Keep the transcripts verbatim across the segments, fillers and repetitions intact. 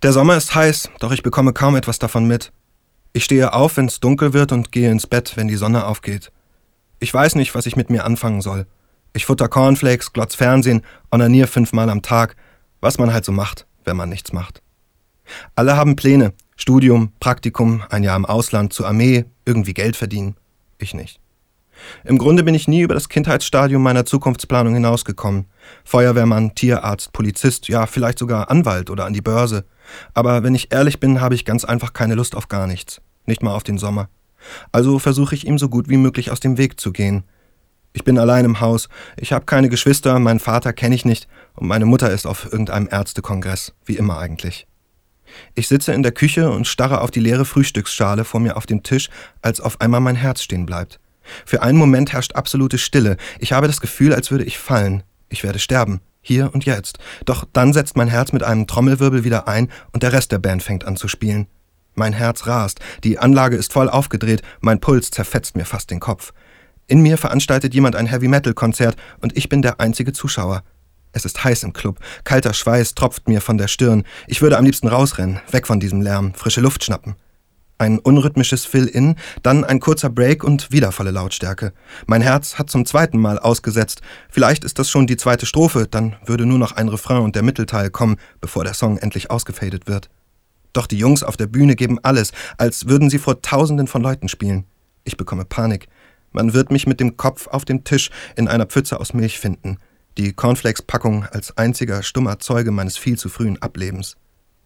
Der Sommer ist heiß, doch ich bekomme kaum etwas davon mit. Ich stehe auf, wenn es dunkel wird und gehe ins Bett, wenn die Sonne aufgeht. Ich weiß nicht, was ich mit mir anfangen soll. Ich futter Cornflakes, glotz Fernsehen, onanier fünfmal am Tag, was man halt so macht, wenn man nichts macht. Alle haben Pläne, Studium, Praktikum, ein Jahr im Ausland, zur Armee, irgendwie Geld verdienen. Ich nicht. Im Grunde bin ich nie über das Kindheitsstadium meiner Zukunftsplanung hinausgekommen. Feuerwehrmann, Tierarzt, Polizist, ja, vielleicht sogar Anwalt oder an die Börse. Aber wenn ich ehrlich bin, habe ich ganz einfach keine Lust auf gar nichts. Nicht mal auf den Sommer. Also versuche ich ihm so gut wie möglich aus dem Weg zu gehen. Ich bin allein im Haus, ich habe keine Geschwister, meinen Vater kenne ich nicht und meine Mutter ist auf irgendeinem Ärztekongress, wie immer eigentlich. Ich sitze in der Küche und starre auf die leere Frühstücksschale vor mir auf dem Tisch, als auf einmal mein Herz stehen bleibt. Für einen Moment herrscht absolute Stille. Ich habe das Gefühl, als würde ich fallen. Ich werde sterben. Hier und jetzt. Doch dann setzt mein Herz mit einem Trommelwirbel wieder ein und der Rest der Band fängt an zu spielen. Mein Herz rast. Die Anlage ist voll aufgedreht. Mein Puls zerfetzt mir fast den Kopf. In mir veranstaltet jemand ein Heavy-Metal-Konzert und ich bin der einzige Zuschauer. Es ist heiß im Club. Kalter Schweiß tropft mir von der Stirn. Ich würde am liebsten rausrennen, weg von diesem Lärm, frische Luft schnappen. Ein unrhythmisches Fill-In, dann ein kurzer Break und wieder volle Lautstärke. Mein Herz hat zum zweiten Mal ausgesetzt. Vielleicht ist das schon die zweite Strophe, dann würde nur noch ein Refrain und der Mittelteil kommen, bevor der Song endlich ausgefadet wird. Doch die Jungs auf der Bühne geben alles, als würden sie vor Tausenden von Leuten spielen. Ich bekomme Panik. Man wird mich mit dem Kopf auf dem Tisch in einer Pfütze aus Milch finden. Die Cornflakes-Packung als einziger stummer Zeuge meines viel zu frühen Ablebens.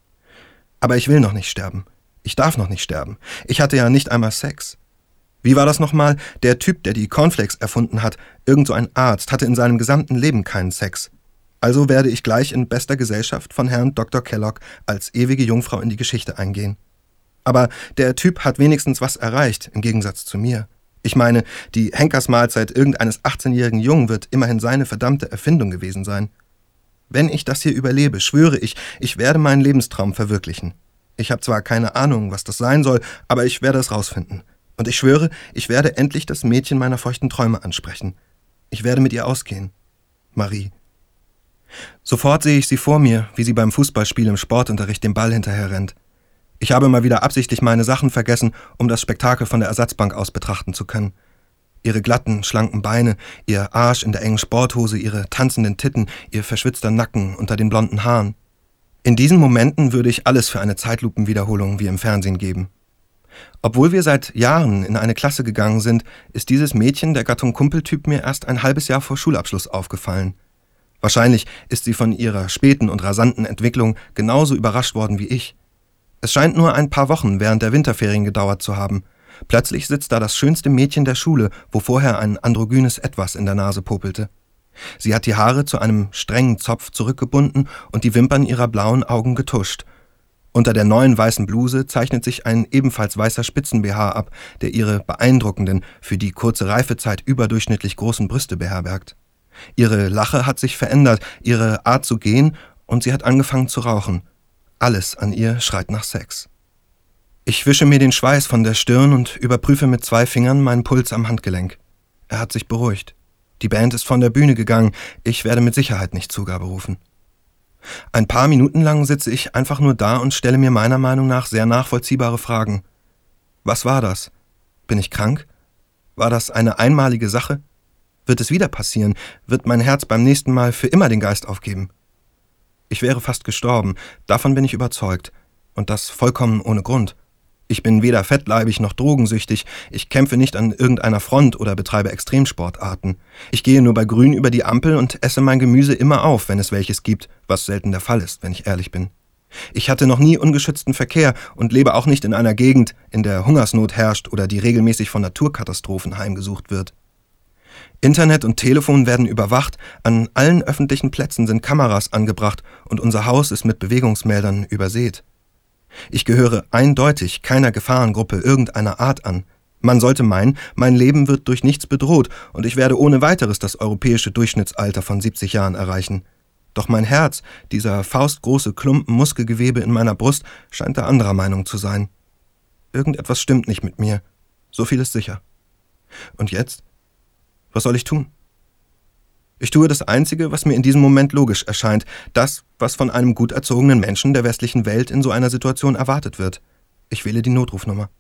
Aber ich will noch nicht sterben. Ich darf noch nicht sterben. Ich hatte ja nicht einmal Sex. Wie war das nochmal? Der Typ, der die Cornflakes erfunden hat, irgend so ein Arzt, hatte in seinem gesamten Leben keinen Sex. Also werde ich gleich in bester Gesellschaft von Herrn Doktor Kellogg als ewige Jungfrau in die Geschichte eingehen. Aber der Typ hat wenigstens was erreicht, im Gegensatz zu mir. Ich meine, die Henkersmahlzeit irgendeines achtzehnjährigen Jungen wird immerhin seine verdammte Erfindung gewesen sein. Wenn ich das hier überlebe, schwöre ich, ich werde meinen Lebenstraum verwirklichen. Ich habe zwar keine Ahnung, was das sein soll, aber ich werde es rausfinden. Und ich schwöre, ich werde endlich das Mädchen meiner feuchten Träume ansprechen. Ich werde mit ihr ausgehen. Marie. Sofort sehe ich sie vor mir, wie sie beim Fußballspiel im Sportunterricht dem Ball hinterher rennt. Ich habe mal wieder absichtlich meine Sachen vergessen, um das Spektakel von der Ersatzbank aus betrachten zu können. Ihre glatten, schlanken Beine, ihr Arsch in der engen Sporthose, ihre tanzenden Titten, ihr verschwitzter Nacken unter den blonden Haaren. In diesen Momenten würde ich alles für eine Zeitlupenwiederholung wie im Fernsehen geben. Obwohl wir seit Jahren in eine Klasse gegangen sind, ist dieses Mädchen der Gattung Kumpeltyp mir erst ein halbes Jahr vor Schulabschluss aufgefallen. Wahrscheinlich ist sie von ihrer späten und rasanten Entwicklung genauso überrascht worden wie ich. Es scheint nur ein paar Wochen während der Winterferien gedauert zu haben. Plötzlich sitzt da das schönste Mädchen der Schule, wo vorher ein androgynes Etwas in der Nase popelte. Sie hat die Haare zu einem strengen Zopf zurückgebunden und die Wimpern ihrer blauen Augen getuscht. Unter der neuen weißen Bluse zeichnet sich ein ebenfalls weißer Spitzen-B H ab, der ihre beeindruckenden, für die kurze Reifezeit überdurchschnittlich großen Brüste beherbergt. Ihre Lache hat sich verändert, ihre Art zu gehen, und sie hat angefangen zu rauchen. Alles an ihr schreit nach Sex. Ich wische mir den Schweiß von der Stirn und überprüfe mit zwei Fingern meinen Puls am Handgelenk. Er hat sich beruhigt. Die Band ist von der Bühne gegangen, ich werde mit Sicherheit nicht Zugabe rufen. Ein paar Minuten lang sitze ich einfach nur da und stelle mir meiner Meinung nach sehr nachvollziehbare Fragen. Was war das? Bin ich krank? War das eine einmalige Sache? Wird es wieder passieren? Wird mein Herz beim nächsten Mal für immer den Geist aufgeben? Ich wäre fast gestorben, davon bin ich überzeugt. Und das vollkommen ohne Grund. Ich bin weder fettleibig noch drogensüchtig, ich kämpfe nicht an irgendeiner Front oder betreibe Extremsportarten. Ich gehe nur bei Grün über die Ampel und esse mein Gemüse immer auf, wenn es welches gibt, was selten der Fall ist, wenn ich ehrlich bin. Ich hatte noch nie ungeschützten Verkehr und lebe auch nicht in einer Gegend, in der Hungersnot herrscht oder die regelmäßig von Naturkatastrophen heimgesucht wird. Internet und Telefon werden überwacht, an allen öffentlichen Plätzen sind Kameras angebracht und unser Haus ist mit Bewegungsmeldern übersät. Ich gehöre eindeutig keiner Gefahrengruppe irgendeiner Art an. Man sollte meinen, mein Leben wird durch nichts bedroht und ich werde ohne weiteres das europäische Durchschnittsalter von siebzig Jahren erreichen. Doch mein Herz, dieser faustgroße Klumpen Muskelgewebe in meiner Brust, scheint da anderer Meinung zu sein. Irgendetwas stimmt nicht mit mir. So viel ist sicher. Und jetzt? Was soll ich tun? Ich tue das Einzige, was mir in diesem Moment logisch erscheint, das, was von einem gut erzogenen Menschen der westlichen Welt in so einer Situation erwartet wird. Ich wähle die Notrufnummer.